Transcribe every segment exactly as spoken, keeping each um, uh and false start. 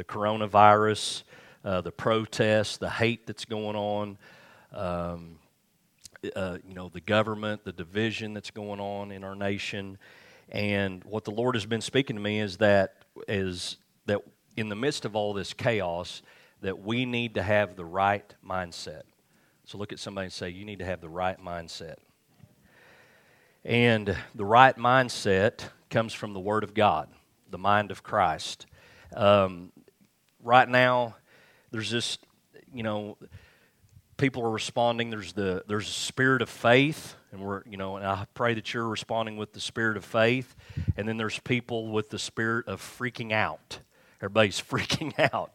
the coronavirus, uh, the protests, the hate that's going on, um, uh, you know, the government, the division that's going on in our nation. And what the Lord has been speaking to me is that is that in the midst of all this chaos, that we need to have the right mindset. So look at somebody and say, you need to have the right mindset. And the right mindset comes from the Word of God, the mind of Christ. Um, right now, there's this, you know, people are responding. There's the there's a spirit of faith, and we're, you know, and I pray that you're responding with the spirit of faith. And then there's people with the spirit of freaking out. Everybody's freaking out,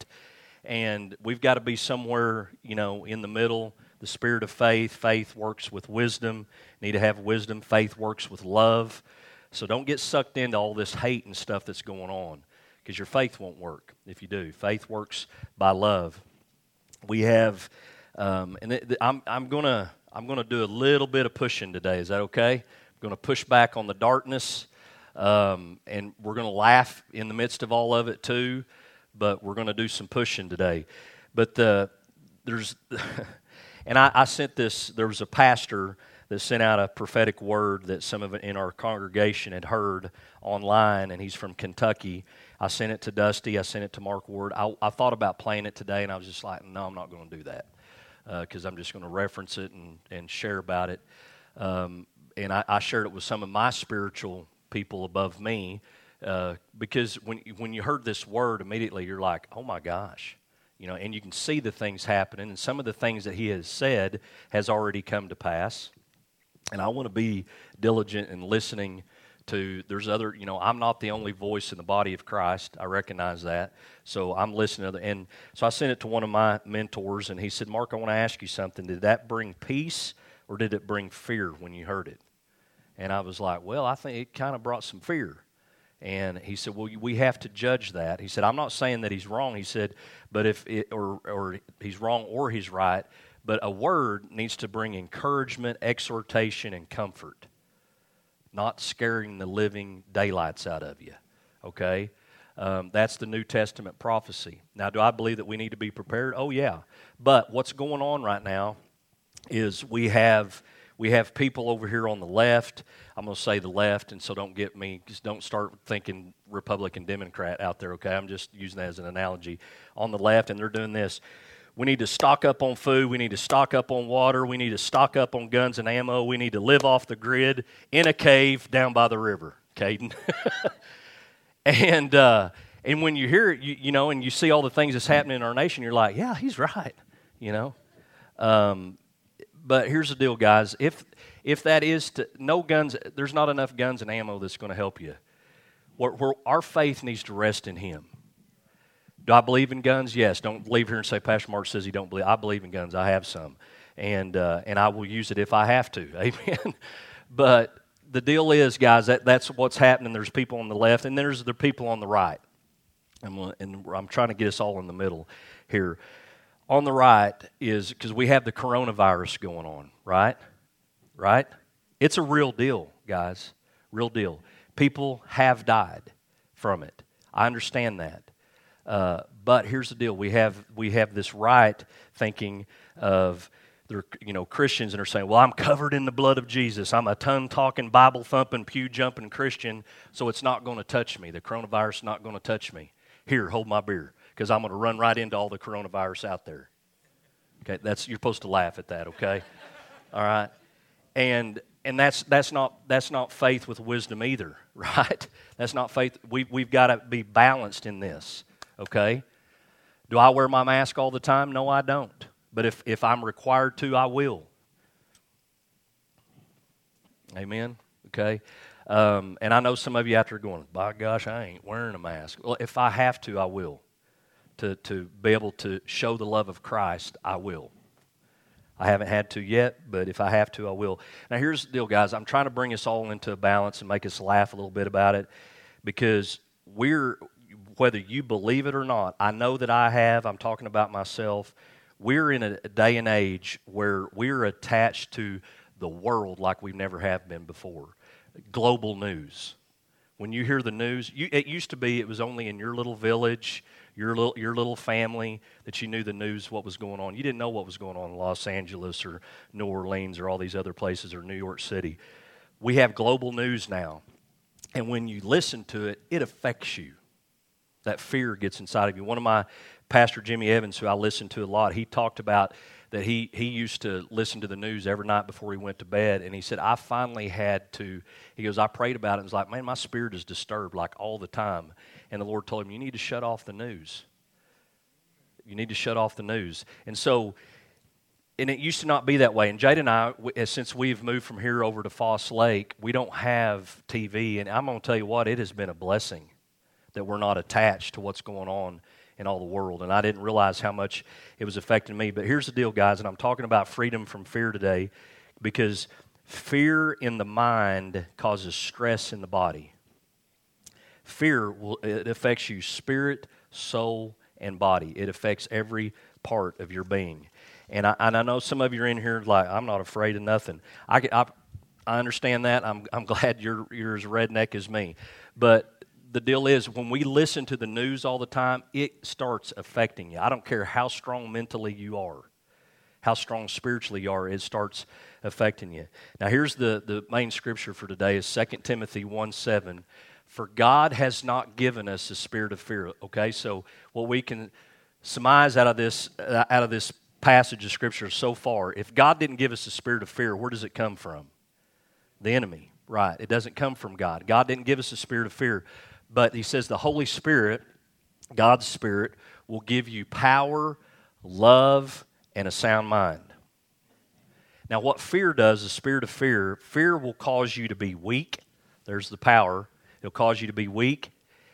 and we've got to be somewhere, you know, in the middle. The spirit of faith. Faith works with wisdom. You need to have wisdom. Faith works with love. So don't get sucked into all this hate and stuff that's going on, because your faith won't work if you do. Faith works by love. We have, um, and th- th- I'm I'm gonna I'm gonna do a little bit of pushing today. Is that okay? I'm gonna push back on the darkness, um, and we're gonna laugh in the midst of all of it too. But we're gonna do some pushing today. But the there's. And I, I sent this, there was a pastor that sent out a prophetic word that some of it in our congregation had heard online, and he's from Kentucky. I sent it to Dusty, I sent it to Mark Ward. I, I thought about playing it today, and I was just like, no, I'm not going to do that, because uh, I'm just going to reference it and, and share about it. Um, and I, I shared it with some of my spiritual people above me, uh, because when, when you heard this word, immediately you're like, oh my gosh. You know, and you can see the things happening, and some of the things that he has said has already come to pass. And I want to be diligent in listening to, there's other, you know, I'm not the only voice in the body of Christ. I recognize that. So I'm listening to, the, and so I sent it to one of my mentors, and he said, Mark, I want to ask you something. Did that bring peace, or did it bring fear when you heard it? And I was like, well, I think it kind of brought some fear. And he said, well, we have to judge that. He said, I'm not saying that he's wrong. He said, but if it, or, or he's wrong or he's right, but a word needs to bring encouragement, exhortation, and comfort, not scaring the living daylights out of you, okay? Um, that's the New Testament prophecy. Now, do I believe that we need to be prepared? Oh, yeah. But what's going on right now is we have... We have people over here on the left. I'm going to say the left, and so don't get me, just don't start thinking Republican, Democrat out there, okay? I'm just using that as an analogy. On the left, and they're doing this. We need to stock up on food. We need to stock up on water. We need to stock up on guns and ammo. We need to live off the grid in a cave down by the river, Caden. and uh, and when you hear it, you, you know, and you see all the things that's happening in our nation, you're like, yeah, he's right, you know. Um But here's the deal, guys. If if that is to, no guns, there's not enough guns and ammo that's going to help you. We're, we're, our faith needs to rest in Him. Do I believe in guns? Yes. Don't leave here and say, Pastor Mark says he don't believe. I believe in guns. I have some. And uh, and I will use it if I have to. Amen. But the deal is, guys, that, that's what's happening. There's people on the left, and there's the people on the right. And, and I'm trying to get us all in the middle here. On the right is, because we have the coronavirus going on, right? Right? It's a real deal, guys. Real deal. People have died from it. I understand that. Uh, but here's the deal. We have we have this right thinking of, they're, you know, Christians, and are saying, well, I'm covered in the blood of Jesus. I'm a tongue-talking, Bible-thumping, pew-jumping Christian, so it's not going to touch me. The coronavirus is not going to touch me. Here, hold my beer, because I'm going to run right into all the coronavirus out there. Okay, that's, you're supposed to laugh at that, okay? All right? And and that's that's not that's not faith with wisdom either, right? That's not faith. We we've got to be balanced in this, okay? Do I wear my mask all the time? No, I don't. But if, if I'm required to, I will. Amen? Okay? Um, and I know some of you out there going, by gosh, I ain't wearing a mask. Well, if I have to, I will. To, to be able to show the love of Christ, I will. I haven't had to yet, but if I have to, I will. Now, here's the deal, guys. I'm trying to bring us all into a balance and make us laugh a little bit about it, because we're, whether you believe it or not, I know that I have, I'm talking about myself, we're in a day and age where we're attached to the world like we never have been before. Global news. When you hear the news, you, it used to be it was only in your little village, your little, your little family, that you knew the news, what was going on. You didn't know what was going on in Los Angeles or New Orleans or all these other places or New York City. We have global news now. And when you listen to it, it affects you. That fear gets inside of you. One of my, Pastor Jimmy Evans, who I listen to a lot, he talked about that he, he used to listen to the news every night before he went to bed. And he said, I finally had to, he goes, I prayed about it and was like, man, my spirit is disturbed like all the time. And the Lord told him, you need to shut off the news. You need to shut off the news. And so, and it used to not be that way. And Jade and I, since we've moved from here over to Foss Lake, we don't have T V. And I'm going to tell you what, it has been a blessing that we're not attached to what's going on in all the world. And I didn't realize how much it was affecting me. But here's the deal, guys, and I'm talking about freedom from fear today because fear in the mind causes stress in the body. Fear, will, it affects you spirit, soul, and body. It affects every part of your being. And I, and I know some of you are in here like, I'm not afraid of nothing. I, I, I understand that. I'm, I'm glad you're, you're as redneck as me. But the deal is, when we listen to the news all the time, it starts affecting you. I don't care how strong mentally you are, how strong spiritually you are, it starts affecting you. Now, here's the, the main scripture for today is Second Timothy one seven. For God has not given us a spirit of fear. Okay, so what we can surmise out of this uh, out of this passage of Scripture so far, if God didn't give us a spirit of fear, where does it come from? The enemy, right? It doesn't come from God. God didn't give us a spirit of fear. But he says the Holy Spirit, God's Spirit, will give you power, love, and a sound mind. Now, what fear does, the spirit of fear, fear will cause you to be weak. There's the power. It'll cause you to be weak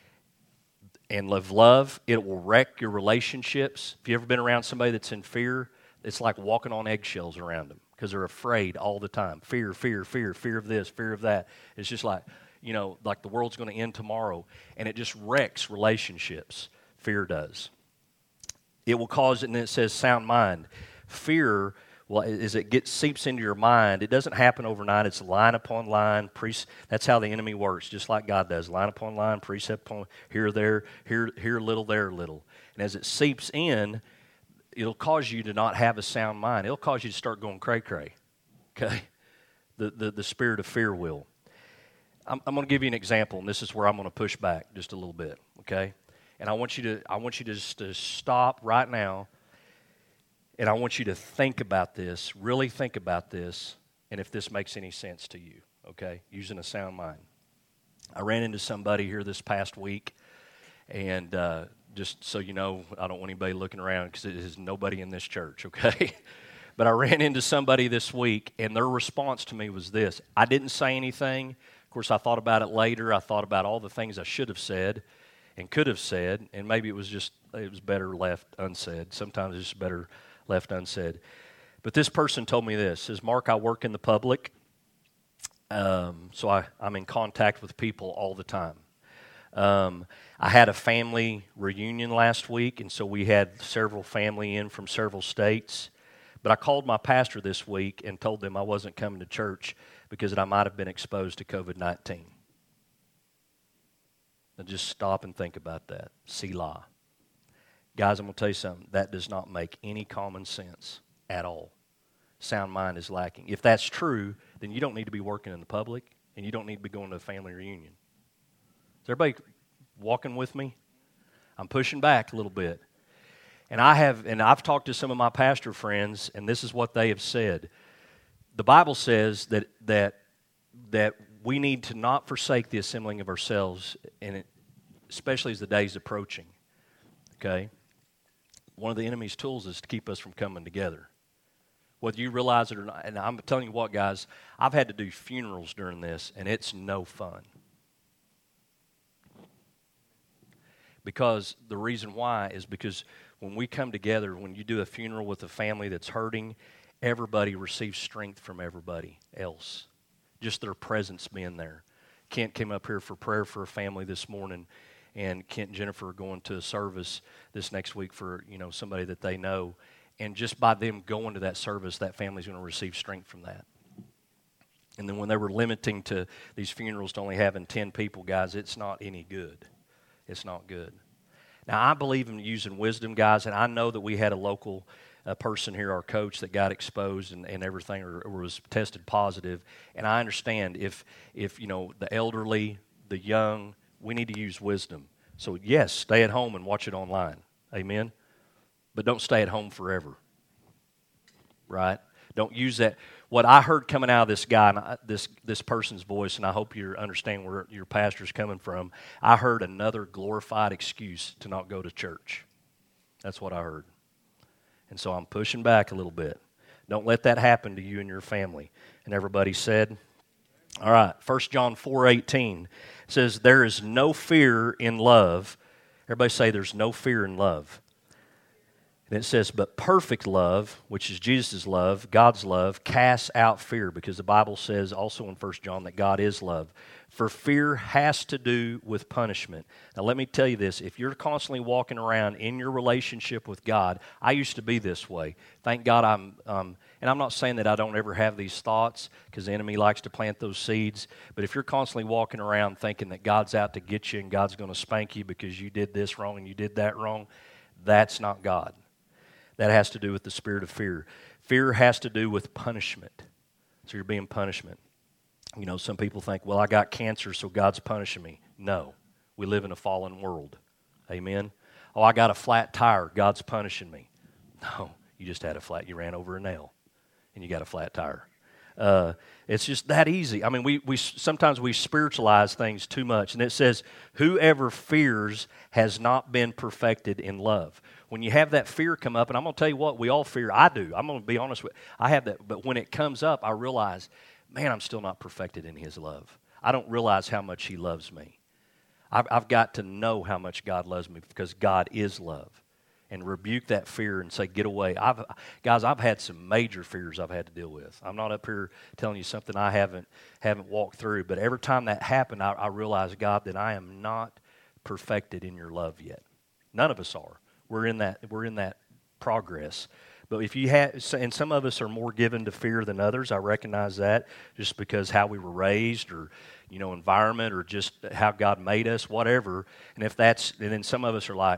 and live love. It will wreck your relationships. If you've ever been around somebody that's in fear, it's like walking on eggshells around them because they're afraid all the time. Fear, fear, fear, fear of this, fear of that. It's just like, you know, like the world's going to end tomorrow, and it just wrecks relationships. Fear does. It will cause, and then it says sound mind. Fear, well, as it gets seeps into your mind, it doesn't happen overnight. It's line upon line. Pre- that's how the enemy works, just like God does. Line upon line, precept upon here, there, here, here, little, there, little. And as it seeps in, it'll cause you to not have a sound mind. It'll cause you to start going cray-cray. Okay, the the, the spirit of fear will. I'm, I'm going to give you an example, and this is where I'm going to push back just a little bit, okay? And I want you to I want you to just to stop right now, and I want you to think about this, really think about this, and if this makes any sense to you, okay? Using a sound mind. I ran into somebody here this past week, and uh, just so you know, I don't want anybody looking around because it is nobody in this church, okay? But I ran into somebody this week, and their response to me was this. I didn't say anything. Of course, I thought about it later. I thought about all the things I should have said and could have said, and maybe it was just, it was better left unsaid. Sometimes it's better left unsaid. But this person told me this. Says, Mark, I work in the public, um, so I, I'm in contact with people all the time. Um, I had a family reunion last week, and so we had several family in from several states. But I called my pastor this week and told them I wasn't coming to church because I might have been exposed to covid nineteen. Now just stop and think about that. Selah. Guys, I'm going to tell you something. That does not make any common sense at all. Sound mind is lacking. If that's true, then you don't need to be working in the public, and you don't need to be going to a family reunion. Is everybody walking with me? I'm pushing back a little bit. And I have, and I've talked to some of my pastor friends, and this is what they have said. The Bible says that that that we need to not forsake the assembling of ourselves, and it, especially as the day's approaching. Okay, one of the enemy's tools is to keep us from coming together, whether you realize it or not. And I'm telling you what, guys, I've had to do funerals during this, and it's no fun. Because the reason why is because when we come together, when you do a funeral with a family that's hurting, everybody receives strength from everybody else. Just their presence being there. Kent came up here for prayer for a family this morning, and Kent and Jennifer are going to a service this next week for, you know, somebody that they know. And just by them going to that service, that family's going to receive strength from that. And then when they were limiting to these funerals to only having ten people, guys, it's not any good. It's not good. Now, I believe in using wisdom, guys, and I know that we had a local uh, person here, our coach, that got exposed and, and everything, or, or was tested positive. And I understand if, if, you know, the elderly, the young, we need to use wisdom. So, yes, stay at home and watch it online. Amen? But don't stay at home forever. Right? Don't use that. What I heard coming out of this guy, and I, this this person's voice, and I hope you understand where your pastor's coming from, I heard another glorified excuse to not go to church. That's what I heard. And so I'm pushing back a little bit. Don't let that happen to you and your family. And everybody said, all right, First John four eighteen says, there is no fear in love. Everybody say there's no fear in love. And it says, but perfect love, which is Jesus' love, God's love, casts out fear, because the Bible says also in First John that God is love. For fear has to do with punishment. Now let me tell you this, if you're constantly walking around in your relationship with God, I used to be this way. Thank God I'm, um, and I'm not saying that I don't ever have these thoughts, because the enemy likes to plant those seeds, but if you're constantly walking around thinking that God's out to get you and God's going to spank you because you did this wrong and you did that wrong, that's not God. That has to do with the spirit of fear. Fear has to do with punishment. So you're being punishment. You know, some people think, well, I got cancer, so God's punishing me. No. We live in a fallen world. Amen? Oh, I got a flat tire. God's punishing me. No. You just had a flat, you ran over a nail, and you got a flat tire. Uh, it's just that easy. I mean, we, we sometimes we spiritualize things too much. And it says, whoever fears has not been perfected in love. When you have that fear come up, and I'm going to tell you what, we all fear. I do. I'm going to be honest with you. I have that. But when it comes up, I realize, man, I'm still not perfected in His love. I don't realize how much He loves me. I've, I've got to know how much God loves me, because God is love. And rebuke that fear and say, get away. I've, guys, I've had some major fears I've had to deal with. I'm not up here telling you something I haven't haven't walked through. But every time that happened, I, I realized, God, that I am not perfected in your love yet. None of us are. We're in that, we're in that progress. But if you have, and some of us are more given to fear than others, I recognize that, just because how we were raised, or, you know, environment, or just how God made us, whatever. And if that's, and then some of us are like,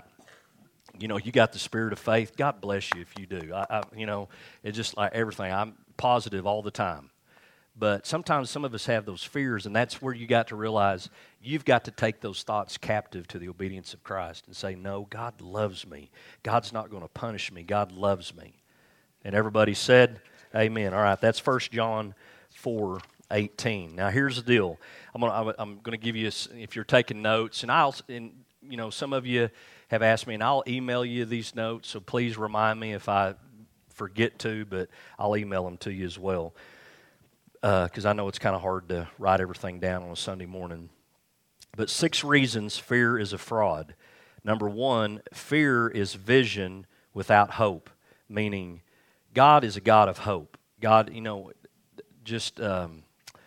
you know, you got the spirit of faith. God bless you if you do. I, I, you know, it's just like everything. I'm positive all the time. But sometimes some of us have those fears, and that's where you got to realize you've got to take those thoughts captive to the obedience of Christ and say, no, God loves me. God's not going to punish me. God loves me. And everybody said, amen. All right, that's First John four eighteen. Now, here's the deal. I'm going to, I'm going to give you, a, if you're taking notes, and I'll, and, you know, some of you have asked me, and I'll email you these notes, so please remind me if I forget to, but I'll email them to you as well, because uh, I know it's kind of hard to write everything down on a Sunday morning. But six reasons fear is a fraud. Number one, fear is vision without hope, meaning God is a God of hope. God, you know, just... Um,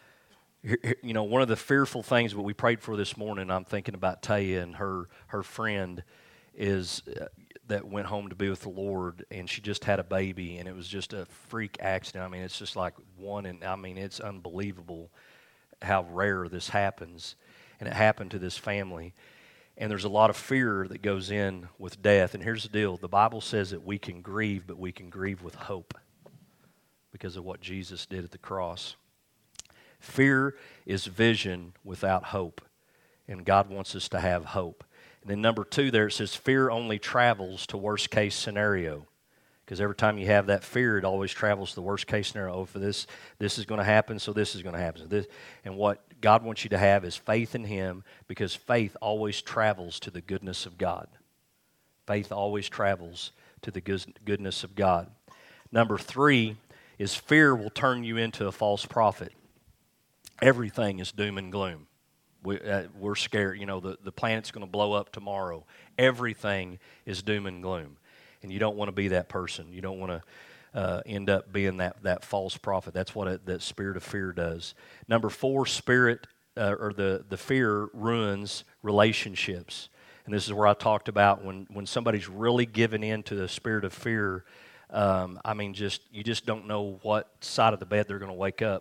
You know, one of the fearful things that we prayed for this morning, I'm thinking about Taya and her her friend is uh, that went home to be with the Lord, and she just had a baby, and it was just a freak accident. I mean, it's just like one, and I mean, it's unbelievable how rare this happens, and it happened to this family. And there's a lot of fear that goes in with death. And here's the deal. The Bible says that we can grieve, but we can grieve with hope because of what Jesus did at the cross. Fear is vision without hope, and God wants us to have hope. And then number two there, it says fear only travels to worst case scenario, because every time you have that fear, it always travels to the worst case scenario. Oh, for this, this is going to happen, so this is going to happen. So this, and what God wants you to have is faith in Him, because faith always travels to the goodness of God. Faith always travels to the goodness of God. Number three is fear will turn you into a false prophet. Everything is doom and gloom. We, uh, we're scared. You know, the, the planet's going to blow up tomorrow. Everything is doom and gloom. And you don't want to be that person. You don't want to uh, end up being that, that false prophet. That's what a, that spirit of fear does. Number four, spirit uh, or the, the fear ruins relationships. And this is where I talked about when, when somebody's really given in to the spirit of fear, um, I mean, just you just don't know what side of the bed they're going to wake up.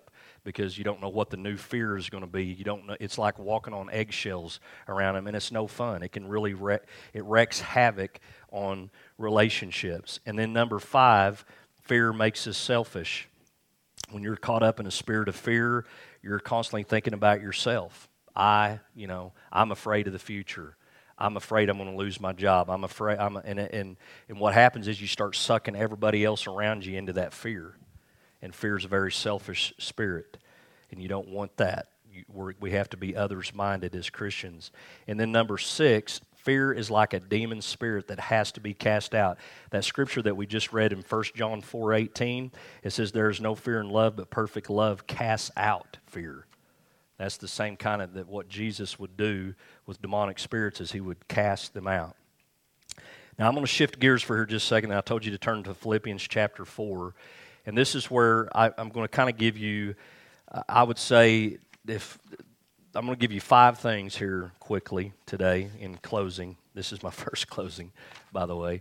because you don't know what the new fear is going to be. You don't know. It's like walking on eggshells around them, and it's no fun. It can really wreck, it wreaks havoc on relationships. And then number five, fear makes us selfish. When you're caught up in a spirit of fear, you're constantly thinking about yourself. I, you know, I'm afraid of the future. I'm afraid I'm going to lose my job. I'm afraid. I'm, and, and, and what happens is you start sucking everybody else around you into that fear. And fear is a very selfish spirit, and you don't want that. You, we're, we have to be others-minded as Christians. And then number six, fear is like a demon spirit that has to be cast out. That scripture that we just read in First John four eighteen, it says, there is no fear in love, but perfect love casts out fear. That's the same kind of that what Jesus would do with demonic spirits, is he would cast them out. Now I'm going to shift gears for here just a second. I told you to turn to Philippians chapter four. And this is where I, I'm going to kind of give you, uh, I would say, if I'm going to give you five things here quickly today in closing. This is my first closing, by the way.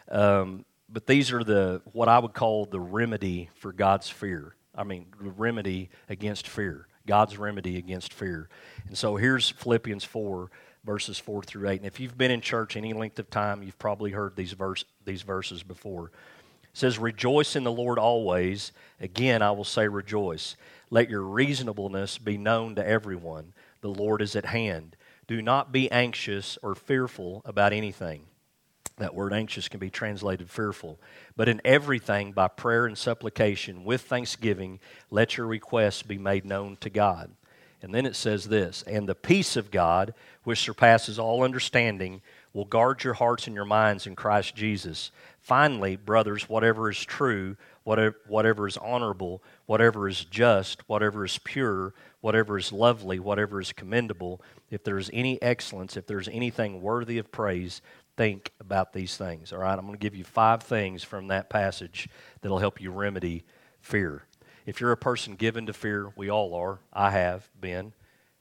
Um, but these are the what I would call the remedy for God's fear. I mean, the remedy against fear. God's remedy against fear. And so here's Philippians four, verses four through eight. And if you've been in church any length of time, you've probably heard these verse these verses before. It says, rejoice in the Lord always. Again, I will say rejoice. Let your reasonableness be known to everyone. The Lord is at hand. Do not be anxious or fearful about anything. That word anxious can be translated fearful. But in everything, by prayer and supplication, with thanksgiving, let your requests be made known to God. And then it says this, and the peace of God, which surpasses all understanding, will guard your hearts and your minds in Christ Jesus. Finally, brothers, whatever is true, whatever, whatever is honorable, whatever is just, whatever is pure, whatever is lovely, whatever is commendable, if there is any excellence, if there is anything worthy of praise, think about these things. All right, I'm going to give you five things from that passage that will help you remedy fear. If you're a person given to fear, we all are. I have been.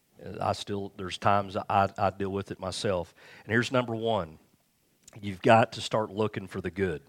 I still, there's times I, I deal with it myself. And here's number one. You've got to start looking for the good.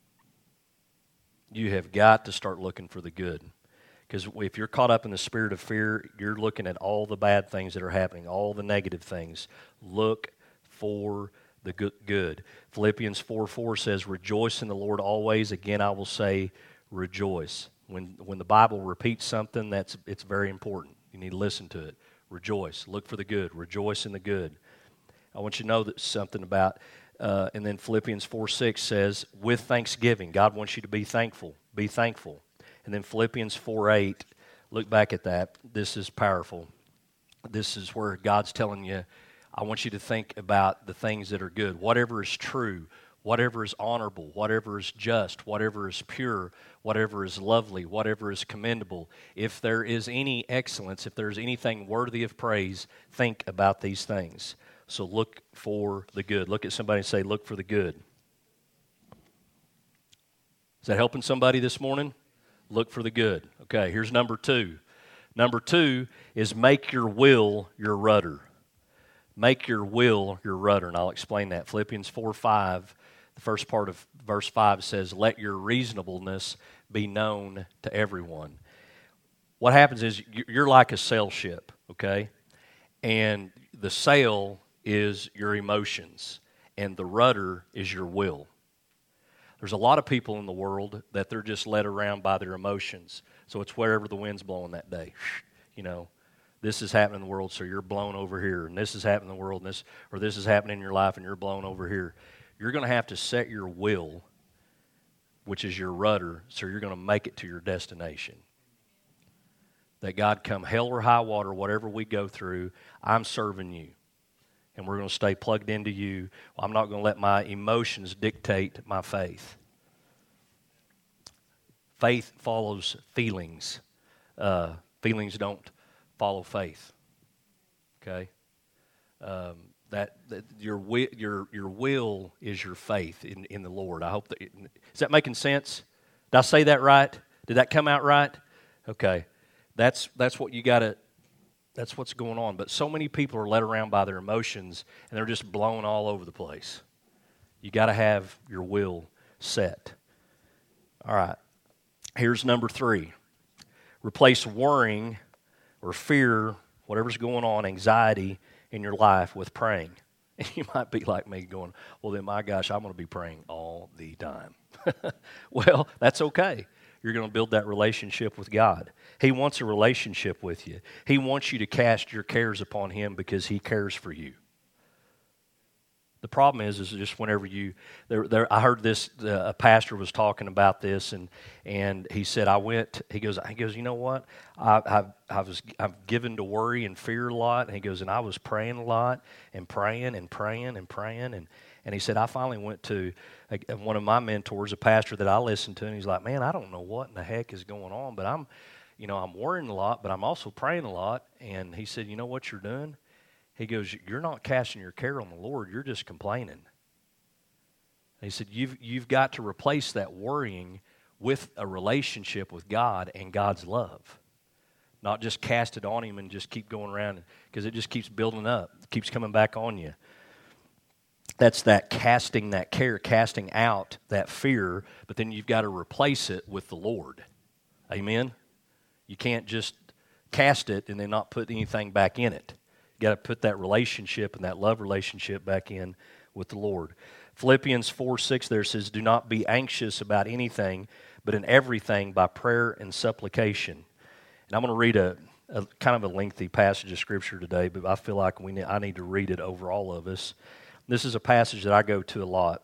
You have got to start looking for the good. Because if you're caught up in the spirit of fear, you're looking at all the bad things that are happening, all the negative things. Look for the good. Philippians four four says, rejoice in the Lord always. Again, I will say rejoice. When when the Bible repeats something, that's it's very important. You need to listen to it. Rejoice. Look for the good. Rejoice in the good. I want you to know that something about, uh, and then Philippians four six says, with thanksgiving. God wants you to be thankful. Be thankful. And then Philippians four eight, look back at that. This is powerful. This is where God's telling you, I want you to think about the things that are good. Whatever is true, whatever is honorable, whatever is just, whatever is pure, whatever is lovely, whatever is commendable. If there is any excellence, if there's anything worthy of praise, think about these things. So look for the good. Look at somebody and say, look for the good. Is that helping somebody this morning? Look for the good. Okay, here's number two. Number two is make your will your rudder. Make your will your rudder, and I'll explain that. Philippians four five, the first part of verse five says, let your reasonableness be known to everyone. What happens is you're like a sail ship, okay? And the sail is your emotions, and the rudder is your will. There's a lot of people in the world that they're just led around by their emotions. So it's wherever the wind's blowing that day. You know, this is happening in the world, so you're blown over here. And this is happening in the world, and this, or this is happening in your life, and you're blown over here. You're going to have to set your will, which is your rudder, so you're going to make it to your destination. That God, come hell or high water, whatever we go through, I'm serving you. And we're going to stay plugged into you. Well, I'm not going to let my emotions dictate my faith. Faith follows feelings. Uh, feelings don't follow faith. Okay? Um, that, that your your your will is your faith in, in the Lord. I hope that it, is that making sense? Did I say that right? Did that come out right? Okay. That's that's what you got to. That's what's going on. But so many people are led around by their emotions, and they're just blown all over the place. You got to have your will set. All right. Here's number three. Replace worrying or fear, whatever's going on, anxiety in your life with praying. And you might be like me going, well, then, my gosh, I'm going to be praying all the time. Well, that's okay. You're going to build that relationship with God. He wants a relationship with you. He wants you to cast your cares upon Him because He cares for you. The problem is, is just whenever you, there, there, I heard this, uh, a pastor was talking about this, and and he said, I went, he goes, he goes, you know what, I, I, I was, I'm given to worry and fear a lot, and he goes, and I was praying a lot, and praying, and praying, and praying, and, and he said, I finally went to a, one of my mentors, a pastor that I listened to, and he's like, man, I don't know what in the heck is going on, but I'm, you know, I'm worrying a lot, but I'm also praying a lot, and he said, you know what you're doing? He goes, you're not casting your care on the Lord, you're just complaining. And he said, you've, you've got to replace that worrying with a relationship with God and God's love. Not just cast it on Him and just keep going around, because it just keeps building up. It keeps coming back on you. That's that casting that care, casting out that fear, but then you've got to replace it with the Lord. Amen? You can't just cast it and then not put anything back in it. You got to put that relationship and that love relationship back in with the Lord. Philippians four six there says, do not be anxious about anything, but in everything by prayer and supplication. And I'm going to read a, a kind of a lengthy passage of Scripture today, but I feel like we need, I need to read it over all of us. This is a passage that I go to a lot,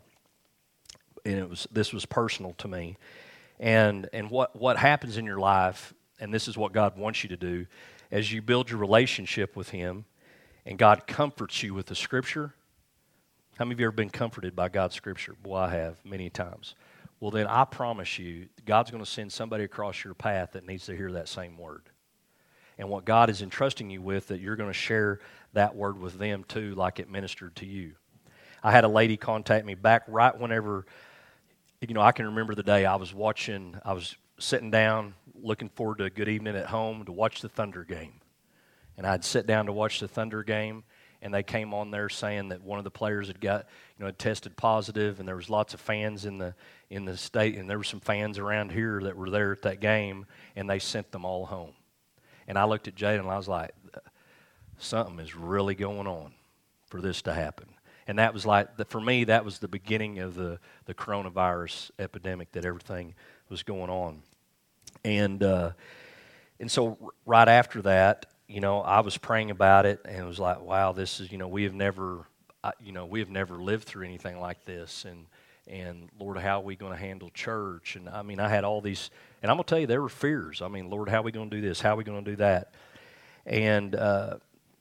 and it was this was personal to me. And and what, what happens in your life, and this is what God wants you to do, as you build your relationship with Him, and God comforts you with the Scripture. How many of you have ever been comforted by God's Scripture? Boy, I have many times. Well, then I promise you, God's going to send somebody across your path that needs to hear that same word. And what God is entrusting you with, that you're going to share that word with them too, like it ministered to you. I had a lady contact me back right whenever, you know, I can remember the day I was watching, I was sitting down, looking forward to a good evening at home to watch the Thunder game. And I'd sit down to watch the Thunder game, and they came on there saying that one of the players had got, you know, had tested positive, and there was lots of fans in the in the state, and there were some fans around here that were there at that game, and they sent them all home. And I looked at Jada, and I was like, something is really going on for this to happen. And that was like, for me, that was the beginning of the, the coronavirus epidemic, that everything was going on. And uh, and so right after that, you know, I was praying about it, and it was like, wow, this is, you know, we have never, you know, we have never lived through anything like this, and and Lord, how are we going to handle church? And I mean, I had all these, and I'm going to tell you, there were fears. I mean, Lord, how are we going to do this? How are we going to do that? And uh,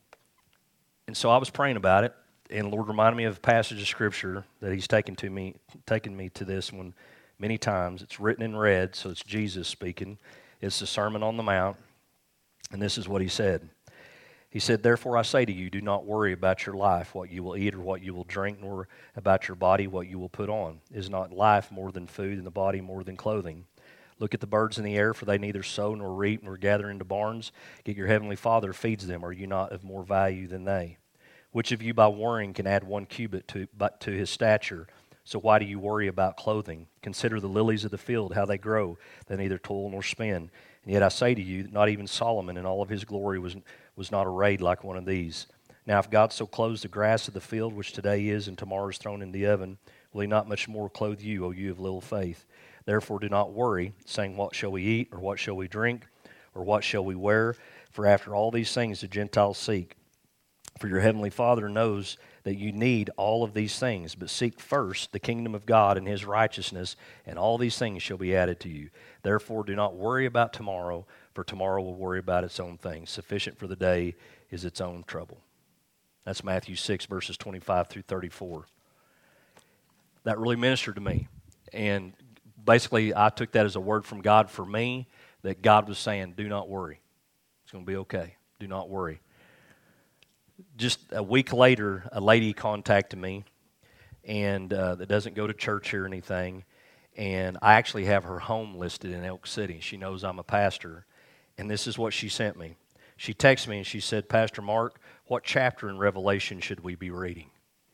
and so I was praying about it, and Lord reminded me of a passage of Scripture that He's taken to me, taken me to this one many times. It's written in red, so it's Jesus speaking. It's the Sermon on the Mount. And this is what He said. He said, therefore I say to you, do not worry about your life, what you will eat or what you will drink, nor about your body, what you will put on. Is not life more than food, and the body more than clothing? Look at the birds in the air, for they neither sow nor reap nor gather into barns, yet your heavenly Father feeds them. Are you not of more value than they? Which of you by worrying can add one cubit to, but to his stature? So why do you worry about clothing? Consider the lilies of the field, how they grow. They neither toil nor spin. And yet I say to you, that not even Solomon in all of his glory was, was not arrayed like one of these. Now if God so clothes the grass of the field, which today is and tomorrow is thrown in the oven, will He not much more clothe you, O you of little faith? Therefore do not worry, saying, what shall we eat, or what shall we drink, or what shall we wear? For after all these things the Gentiles seek. For your heavenly Father knows that you need all of these things, but seek first the kingdom of God and His righteousness, and all these things shall be added to you. Therefore do not worry about tomorrow, for tomorrow will worry about its own things. Sufficient for the day is its own trouble. That's Matthew six, verses twenty-five through thirty-four. That really ministered to me. And basically I took that as a word from God for me, that God was saying, do not worry. It's going to be okay. Do not worry. Just a week later, a lady contacted me, and uh, that doesn't go to church or anything, and I actually have her home listed in Elk City. She knows I'm a pastor, and this is what she sent me. She texted me, and she said, Pastor Mark, what chapter in Revelation should we be reading?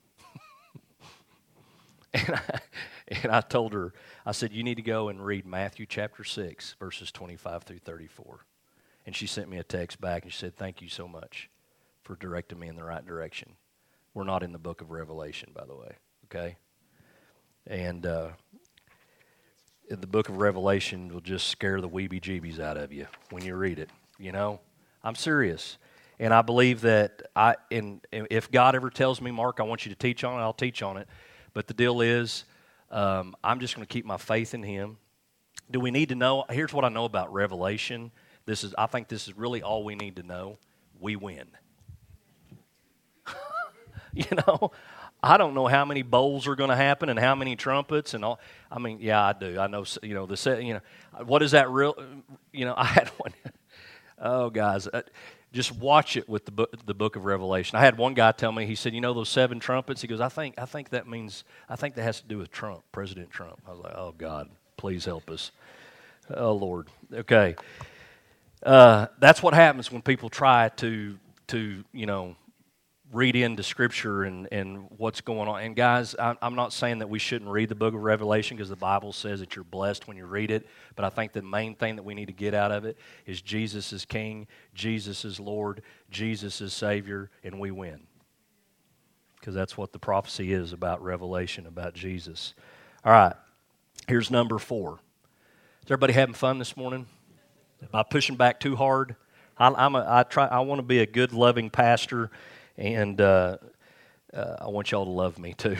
and, I, and I told her, I said, you need to go and read Matthew chapter six, verses twenty-five through thirty-four. And she sent me a text back, and she said, thank you so much for directing me in the right direction. We're not in the book of Revelation, by the way, okay? And uh, the book of Revelation will just scare the weebie-jeebies out of you when you read it, you know? I'm serious. And I believe that I, and if God ever tells me, Mark, I want you to teach on it, I'll teach on it. But the deal is, um, I'm just going to keep my faith in Him. Do we need to know? Here's what I know about Revelation. This is, I think this is really all we need to know. We win. You know, I don't know how many bowls are going to happen and how many trumpets and all. I mean, yeah, I do. I know, you know, the, you know, what is that real, you know, I had one. Oh, guys, uh, just watch it with the book, the book of Revelation. I had one guy tell me, he said, you know those seven trumpets? He goes, I think, I think that means, I think that has to do with Trump, President Trump. I was like, oh, God, please help us. Oh, Lord. Okay. Uh, that's what happens when people try to, to you know, read into Scripture and, and what's going on. And guys, I'm, I'm not saying that we shouldn't read the book of Revelation because the Bible says that you're blessed when you read it, but I think the main thing that we need to get out of it is Jesus is King, Jesus is Lord, Jesus is Savior, and we win. Because that's what the prophecy is about Revelation, about Jesus. All right, here's number four. Is everybody having fun this morning? Am I pushing back too hard? I, I'm a, I try. I want to be a good, loving pastor. And uh, uh, I want y'all to love me too.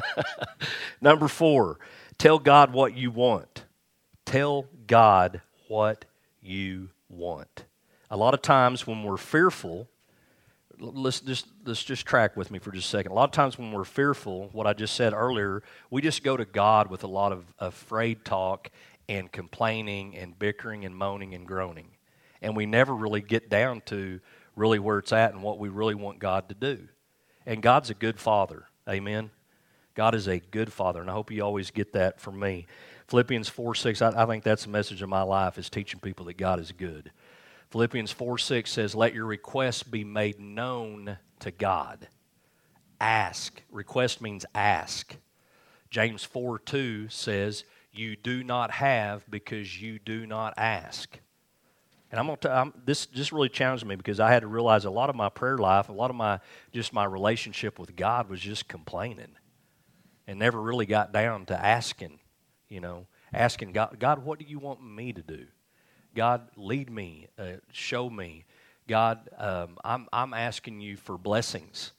Number four, tell God what you want. Tell God what you want. A lot of times when we're fearful, let's just, let's just track with me for just a second. A lot of times when we're fearful, what I just said earlier, we just go to God with a lot of afraid talk and complaining and bickering and moaning and groaning. And we never really get down to really where it's at and what we really want God to do. And God's a good Father. Amen? God is a good Father, and I hope you always get that from me. Philippians four six, I, I think that's the message of my life, is teaching people that God is good. Philippians four six says, let your requests be made known to God. Ask. Request means ask. James four two says, you do not have because you do not ask. And I'm gonna t- I'm, this just really challenged me because I had to realize a lot of my prayer life, a lot of my just my relationship with God was just complaining, and never really got down to asking. You know, asking God, God, what do you want me to do? God, lead me, uh, show me. God, um, I'm I'm asking you for blessings.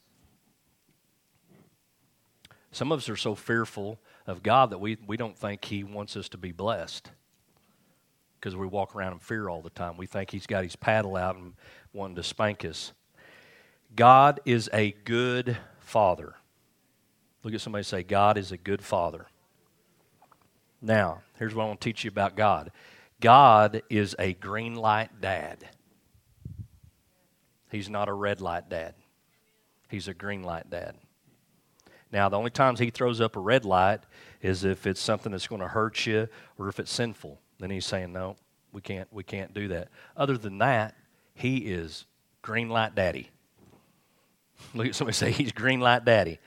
Some of us are so fearful of God that we we don't think He wants us to be blessed. Because we walk around in fear all the time. We think He's got His paddle out and wanting to spank us. God is a good Father. Look at somebody and say, God is a good Father. Now, here's what I want to teach you about God. God is a green light dad. He's not a red light dad. He's a green light dad. Now, the only times He throws up a red light is if it's something that's going to hurt you or if it's sinful. Then He's saying, no, we can't, we can't do that. Other than that, He is green light daddy. Look at somebody say, He's green light daddy.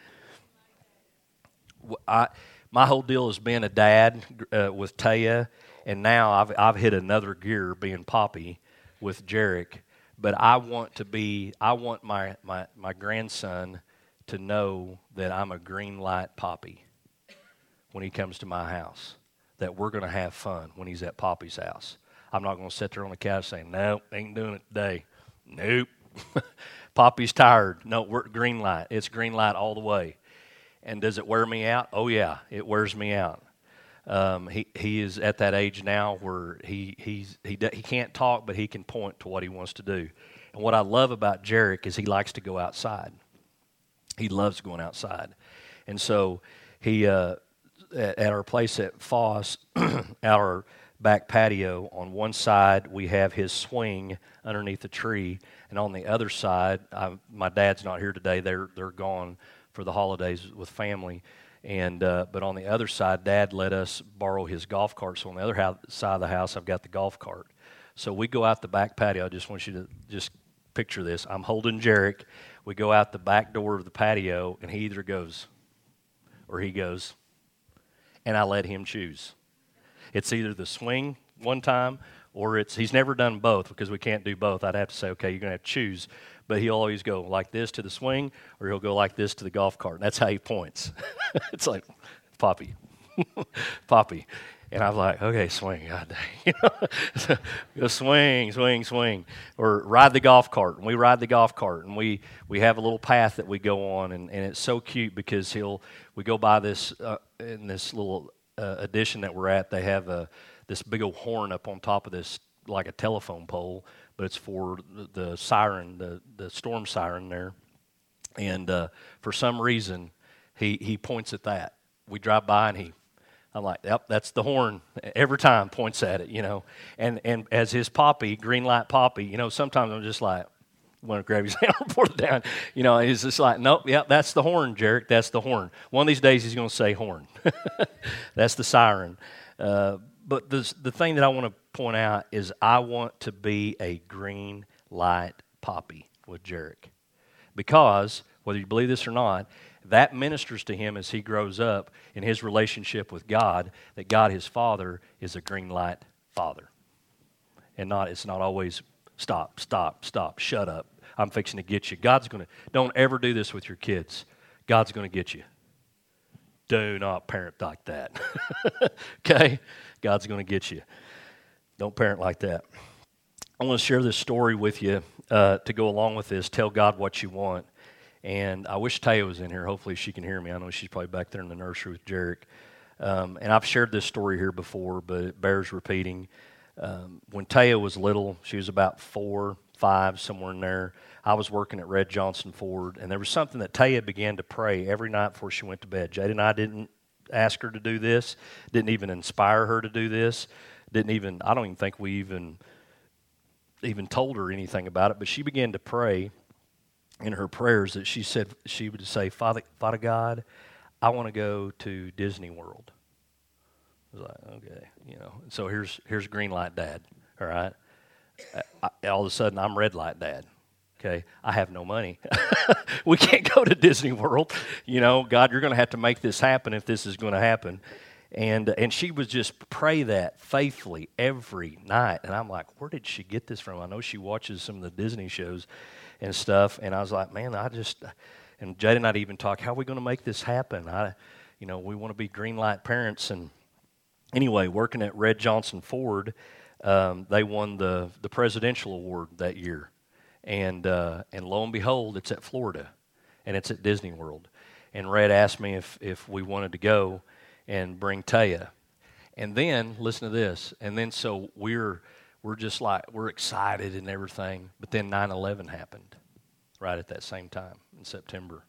I, my whole deal is being a dad uh, with Taya, and now I've I've hit another gear being Poppy with Jarek. But I want to be, I want my, my, my grandson to know that I'm a green light Poppy when he comes to my house. That we're going to have fun when he's at Poppy's house. I'm not going to sit there on the couch saying, nope, ain't doing it today. Nope. Poppy's tired. No, we're green light. It's green light all the way. And does it wear me out? Oh, yeah, it wears me out. Um, he he is at that age now where he he's, he he can't talk, but he can point to what he wants to do. And what I love about Jarek is he likes to go outside. He loves going outside. And so he... Uh, At our place at Foss, our back patio, on one side we have his swing underneath a tree, and on the other side, I, my dad's not here today. They're they're gone for the holidays with family, and uh, but on the other side, Dad let us borrow his golf cart. So on the other house, side of the house, I've got the golf cart. So we go out the back patio. I just want you to just picture this. I'm holding Jarek. We go out the back door of the patio, and he either goes or he goes. And I let him choose. It's either the swing one time, or it's he's never done both because we can't do both. I'd have to say, okay, you're going to have to choose. But he'll always go like this to the swing, or he'll go like this to the golf cart. And that's how he points. It's like, Poppy, Poppy. And I'm like, okay, swing, God dang. You know? Go swing, swing, swing. Or ride the golf cart. And we ride the golf cart, and we, we have a little path that we go on, and, and it's so cute because he'll we go by this, uh, in this little uh, addition that we're at, they have a, this big old horn up on top of this, like a telephone pole, but it's for the, the siren, the, the storm siren there. And uh, for some reason, he, he points at that. We drive by, and he I'm like, yep, that's the horn. Every time points at it, you know. And and as his Poppy, green light Poppy, you know, sometimes I'm just like, want to grab his hand and put it down. You know, he's just like, nope, yep, that's the horn, Jarek, that's the horn. One of these days he's going to say horn. That's the siren. Uh, but the, the thing that I want to point out is I want to be a green light Poppy with Jarek. Because, whether you believe this or not, that ministers to him as he grows up in his relationship with God, that God, his Father, is a green light Father. And not it's not always, stop, stop, stop, shut up. I'm fixing to get you. God's going to, don't ever do this with your kids. God's going to get you. Do not parent like that. Okay? God's going to get you. Don't parent like that. I want to share this story with you uh, to go along with this. Tell God what you want. And I wish Taya was in here. Hopefully she can hear me. I know she's probably back there in the nursery with Jarek. Um, and I've shared this story here before, but it bears repeating. Um, when Taya was little, she was about four, five, somewhere in there. I was working at Red Johnson Ford, and there was something that Taya began to pray every night before she went to bed. Jade and I didn't ask her to do this, didn't even inspire her to do this, didn't even, I don't even think we even, even told her anything about it, but she began to pray in her prayers that she said, she would say, Father, Father God, I want to go to Disney World. I was like, okay, you know. So here's here's green light Dad, all right? I, all of a sudden, I'm red light Dad, okay? I have no money. We can't go to Disney World. You know, God, you're going to have to make this happen if this is going to happen. And and she would just pray that faithfully every night. And I'm like, where did she get this from? I know she watches some of the Disney shows and stuff. And I was like, man, I just, and Jade and I even talk, how are we going to make this happen? I, you know, we want to be green light parents. And anyway, working at Red Johnson Ford, um, they won the, the presidential award that year. And uh, and lo and behold, it's at Florida, and it's at Disney World. And Red asked me if, if we wanted to go and bring Taya. And then, listen to this, and then so we're we're just like, we're excited and everything, but then nine eleven happened right at that same time in September.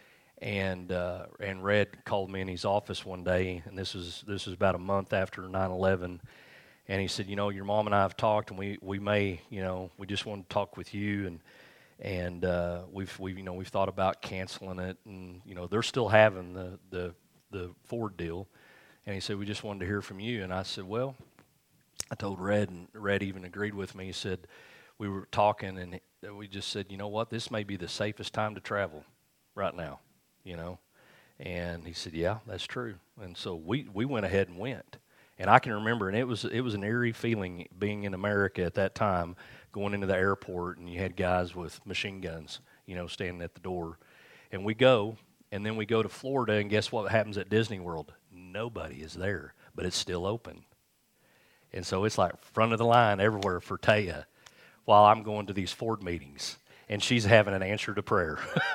And uh, and Red called me in his office one day, and this was this was about a month after nine eleven, and he said, you know, your mom and I have talked, and we, we may, you know, we just want to talk with you, and and uh, we've we you know we've thought about canceling it, and you know they're still having the the the Ford deal, and he said we just wanted to hear from you, and I said, well, I told Red, and Red even agreed with me. He said we were talking, and we just said, you know what, this may be the safest time to travel right now, you know, and he said, yeah, that's true, and so we we went ahead and went. And I can remember, and it was it was an eerie feeling being in America at that time, going into the airport, and you had guys with machine guns, you know, standing at the door. And we go, and then we go to Florida, and guess what happens at Disney World? Nobody is there, but it's still open. And so it's like front of the line everywhere for Taya while I'm going to these Ford meetings. And she's having an answer to prayer.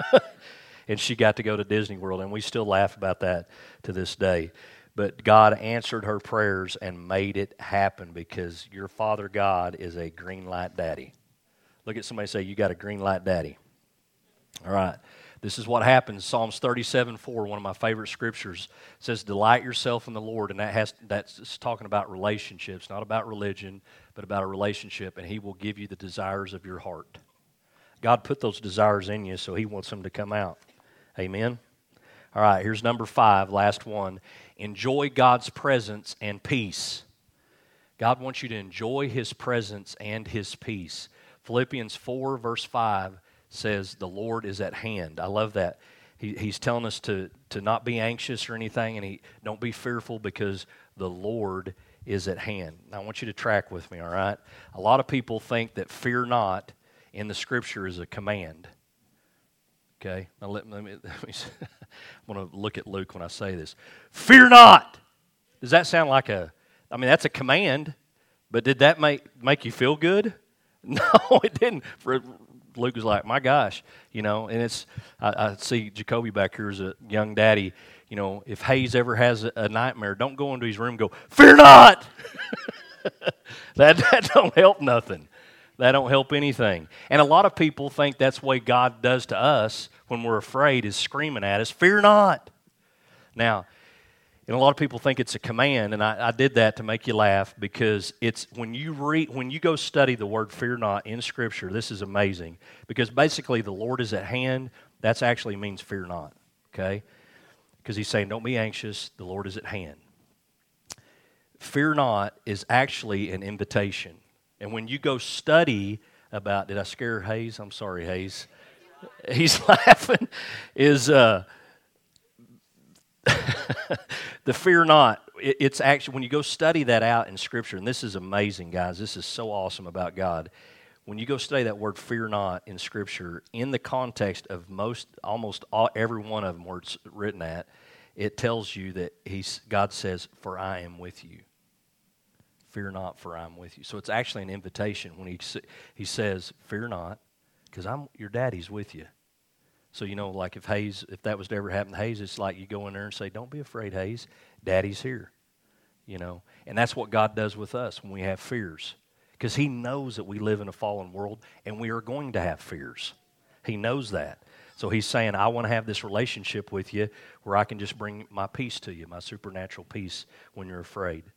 And she got to go to Disney World, and we still laugh about that to this day. But God answered her prayers and made it happen because your Father God is a green light daddy. Look at somebody say, you got a green light daddy. All right. This is what happens. Psalms thirty-seven four, one of my favorite scriptures, says, delight yourself in the Lord. And that has that's talking about relationships, not about religion, but about a relationship. And he will give you the desires of your heart. God put those desires in you, so he wants them to come out. Amen. All right, here's number five, last one. Enjoy God's presence and peace. God wants you to enjoy his presence and his peace. Philippians four, verse five says, the Lord is at hand. I love that. He, he's telling us to, to not be anxious or anything, and he don't be fearful because the Lord is at hand. Now, I want you to track with me, all right? A lot of people think that fear not in the Scripture is a command. Okay? Now, let, let me, let me I'm going to look at Luke when I say this. Fear not! Does that sound like a, I mean, that's a command, but did that make, make you feel good? No, it didn't. For, Luke was like, my gosh, you know, and it's, I, I see Jacoby back here as a young daddy. You know, if Hayes ever has a, a nightmare, don't go into his room and go, fear not! that, that don't help nothing. That don't help anything. And a lot of people think that's the way God does to us when we're afraid, is screaming at us, fear not. Now, and a lot of people think it's a command, and I, I did that to make you laugh, because it's when you read, when you go study the word fear not in Scripture, this is amazing, because basically the Lord is at hand. That actually means fear not, okay? Because he's saying, don't be anxious, the Lord is at hand. Fear not is actually an invitation. And when you go study about, did I scare Hayes? I'm sorry, Hayes. He's laughing. Is uh, the fear not, it, it's actually, when you go study that out in Scripture, and this is amazing, guys, this is so awesome about God. When you go study that word fear not in Scripture, in the context of most, almost all, every one of them where it's written at, it tells you that he's, God says, for I am with you. Fear not, for I am with you. So it's actually an invitation when he, he says, fear not, because I'm your daddy's with you. So, you know, like if Hayes, if that was to ever happen to Hayes, it's like you go in there and say, don't be afraid, Hayes. Daddy's here. You know, and that's what God does with us when we have fears. Because he knows that we live in a fallen world and we are going to have fears. He knows that. So he's saying, I want to have this relationship with you where I can just bring my peace to you, my supernatural peace when you're afraid.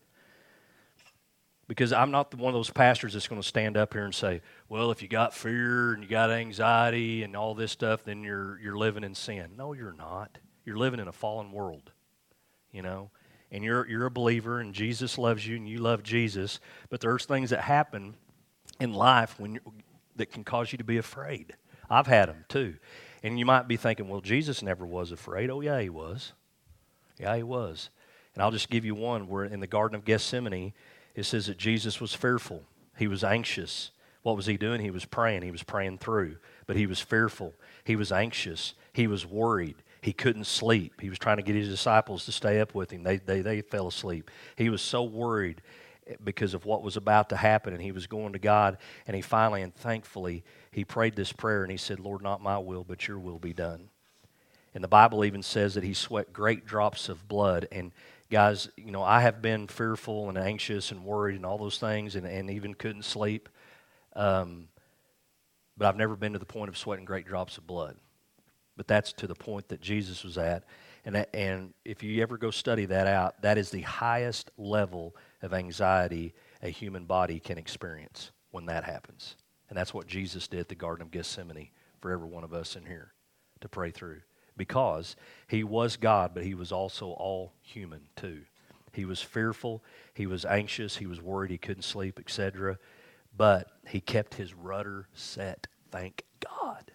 Because I'm not the one of those pastors that's going to stand up here and say, well, if you got fear and you got anxiety and all this stuff, then you're you're living in sin. No, you're not. You're living in a fallen world, you know. And you're you're a believer, and Jesus loves you, and you love Jesus. But there's things that happen in life when you're, that can cause you to be afraid. I've had them too. And you might be thinking, well, Jesus never was afraid. Oh, yeah, he was. Yeah, he was. And I'll just give you one where in the Garden of Gethsemane, it says that Jesus was fearful. He was anxious. What was he doing? He was praying. He was praying through. But he was fearful. He was anxious. He was worried. He couldn't sleep. He was trying to get his disciples to stay up with him. They, they, they fell asleep. He was so worried because of what was about to happen, and he was going to God, and he finally and thankfully, he prayed this prayer, and he said, Lord, not my will, but your will be done. And the Bible even says that he sweat great drops of blood. And guys, you know, I have been fearful and anxious and worried and all those things, and, and even couldn't sleep. Um, but I've never been to the point of sweating great drops of blood. But that's to the point that Jesus was at. And, that, and if you ever go study that out, that is the highest level of anxiety a human body can experience when that happens. And that's what Jesus did at the Garden of Gethsemane for every one of us in here to pray through. Because he was God, but he was also all human too. He was fearful, he was anxious, he was worried, he couldn't sleep, et cetera. But he kept his rudder set, thank God.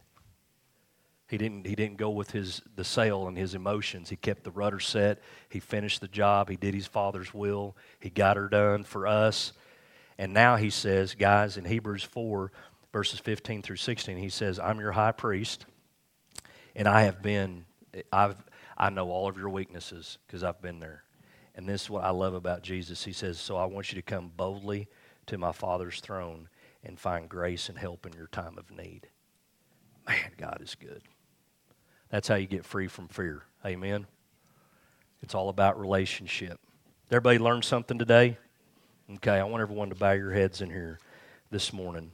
He didn't, he didn't go with his the sail and his emotions. He kept the rudder set. He finished the job. He did his Father's will. He got her done for us. And now he says, guys, in Hebrews four, verses fifteen through sixteen, he says, I'm your high priest, and I have been, I've, I know all of your weaknesses because I've been there. And this is what I love about Jesus. He says, so I want you to come boldly to my Father's throne and find grace and help in your time of need. Man, God is good. That's how you get free from fear. Amen? It's all about relationship. Did everybody learn something today? Okay, I want everyone to bow your heads in here this morning.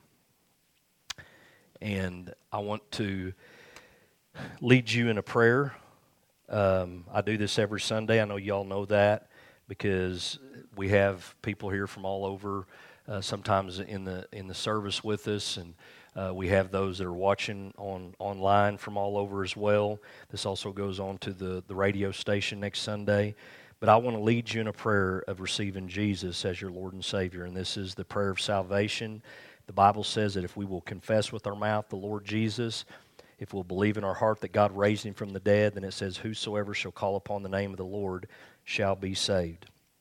And I want to lead you in a prayer. Um, I do this every Sunday. I know you all know that because we have people here from all over, uh, sometimes in the in the service with us, and uh, we have those that are watching on online from all over as well. This also goes on to the, the radio station next Sunday. But I want to lead you in a prayer of receiving Jesus as your Lord and Savior, and this is the prayer of salvation. The Bible says that if we will confess with our mouth the Lord Jesus, if we'll believe in our heart that God raised him from the dead, then it says, whosoever shall call upon the name of the Lord shall be saved.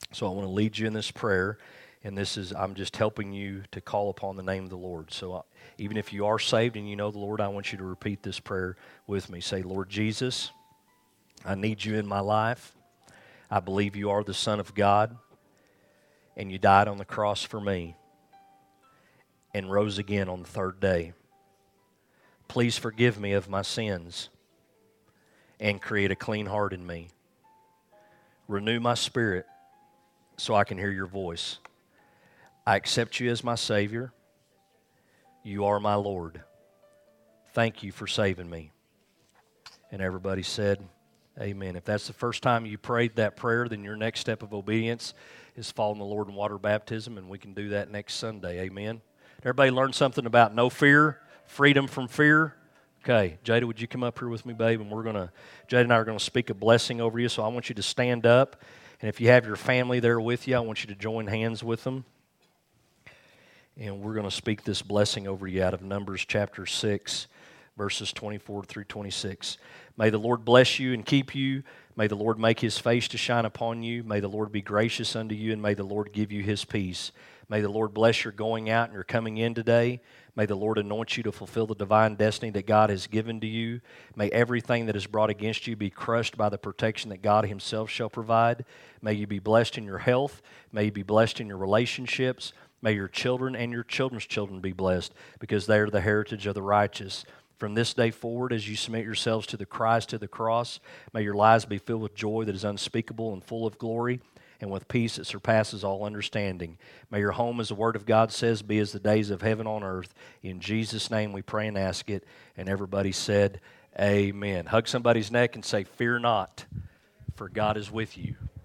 So I want to lead you in this prayer, and this is, I'm just helping you to call upon the name of the Lord. So I, even if you are saved and you know the Lord, I want you to repeat this prayer with me. Say, Lord Jesus, I need you in my life. I believe you are the Son of God, and you died on the cross for me and rose again on the third day. Please forgive me of my sins and create a clean heart in me. Renew my spirit so I can hear your voice. I accept you as my Savior. You are my Lord. Thank you for saving me. And everybody said, amen. If that's the first time you prayed that prayer, then your next step of obedience is following the Lord in water baptism, and we can do that next Sunday. Amen. Everybody learn something about no fear, freedom from fear. Okay, Jada, would you come up here with me, babe? And we're going to, Jada and I are going to speak a blessing over you, so I want you to stand up. And if you have your family there with you, I want you to join hands with them. And we're going to speak this blessing over you out of Numbers chapter six, verses twenty-four through twenty-six. May the Lord bless you and keep you. May the Lord make his face to shine upon you. May the Lord be gracious unto you, and may the Lord give you his peace. May the Lord bless your going out and your coming in today. May the Lord anoint you to fulfill the divine destiny that God has given to you. May everything that is brought against you be crushed by the protection that God himself shall provide. May you be blessed in your health. May you be blessed in your relationships. May your children and your children's children be blessed, because they are the heritage of the righteous. From this day forward, as you submit yourselves to the Christ, to the cross, may your lives be filled with joy that is unspeakable and full of glory, and with peace that surpasses all understanding. May your home, as the Word of God says, be as the days of heaven on earth. In Jesus' name we pray and ask it. And everybody said, amen. Hug somebody's neck and say, fear not, for God is with you.